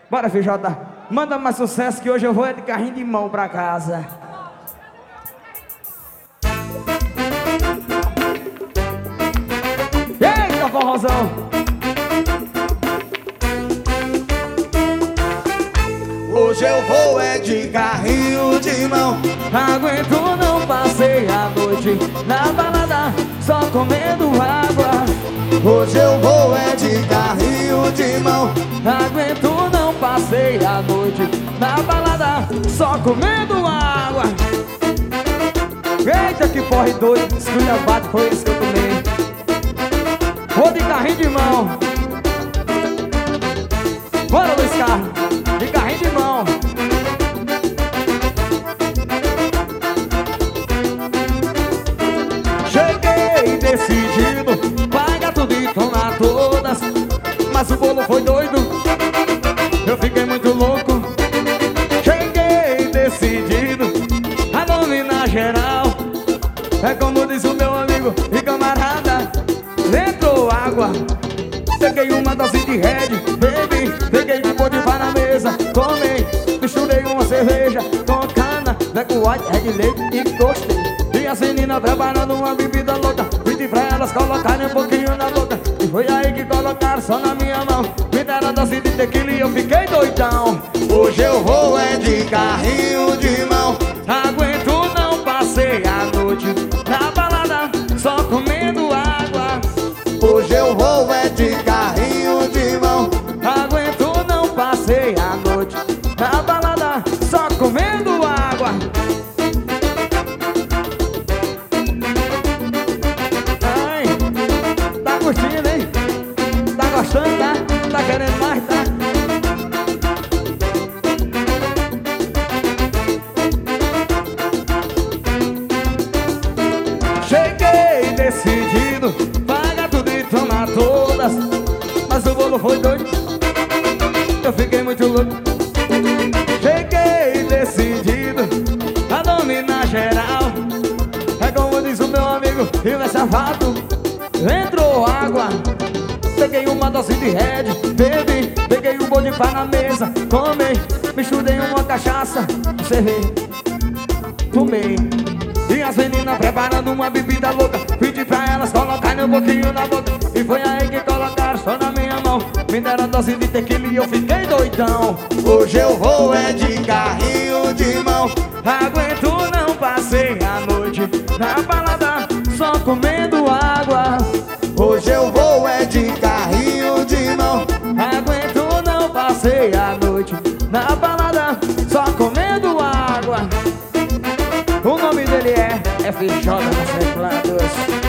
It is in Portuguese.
Bora, FJ. Manda mais sucesso que hoje eu vou é de carrinho de mão pra casa. Eita, forrozão. Hoje eu vou é de carrinho de mão. Aguento, não passei a noite na balada só comendo água. Hoje eu vou é de carrinho de mão. Aguento, não passei a noite na balada só comendo água. Eita, que porre doido, esculhambado foi esse que eu tomei. Vou de carrinho de mão. Bora, Luiz Carlos, de carrinho de mão. Cheguei decidido, paga tudo e tomar todas. Mas o bolo foi doido, eu fiquei muito louco. Cheguei decidido, a dominar geral. É como diz o meu amigo e camarada, entrou água. Peguei uma dose de Red, bebi. Peguei um pão de pá na mesa, tomei. Misturei uma cerveja com cana, black white, red leite e gostei. E as meninas preparando uma bebida louca, pedi pra elas colocarem um pouquinho na boca. E foi aí que colocaram só na minha mão. Me deram a dose de tequila e eu fiquei doidão. Hoje eu vou é de carrinho de mão. Aguento, não passei a noite na balada só comendo água. Hoje eu vou é de carrinho de mão. Aguento, não passei a noite na balada só comendo água. Ai, tá curtindo, hein? Tá gostando, tá? Tá querendo mais, tá? Cheguei decidido, paga tudo e tomar todas. Mas o bolo foi doido, eu fiquei muito louco. Cheguei decidido, a dominar geral. É como diz o meu amigo, e o safado. Entrou água, peguei uma dose de Red, bebi. Peguei um bolo de pá na mesa, tomei. Misturei uma cachaça, cerrei, tomei. E as meninas preparando uma bebida louca, pedi pra elas colocarem um pouquinho na boca. E foi aí que colocaram só na minha mão. Me deram a dose de tequila e eu fiquei doidão. Hoje eu vou é de carrinho de mão. Aguento, não passei a noite na balada só comendo água. Hoje eu vou é de carrinho de mão. Aguento, não passei a noite na balada só comendo água. O nome dele é FJ nos teclados.